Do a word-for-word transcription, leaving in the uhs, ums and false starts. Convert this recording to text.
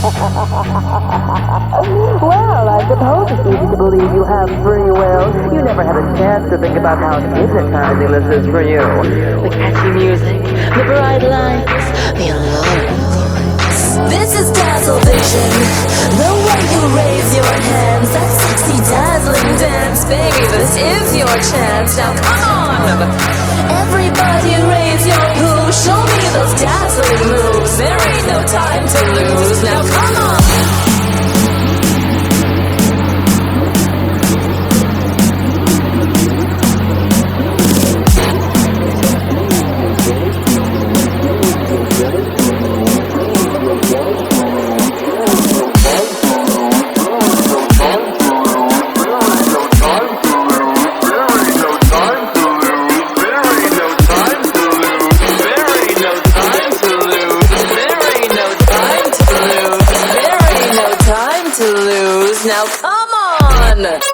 Well, I suppose it's easy to believe you have free will. You never had a chance to think about how hypnotizing this is for you. The catchy music, the bright lights, the alluring voice. This is Dazzle Vision. The way you raise your hands, that sexy dazzling dance. Baby, this is your chance. Now come on! Everybody raise your poo. Show me those dazzling moves. There ain't no time to lose. Now come on! Now come on!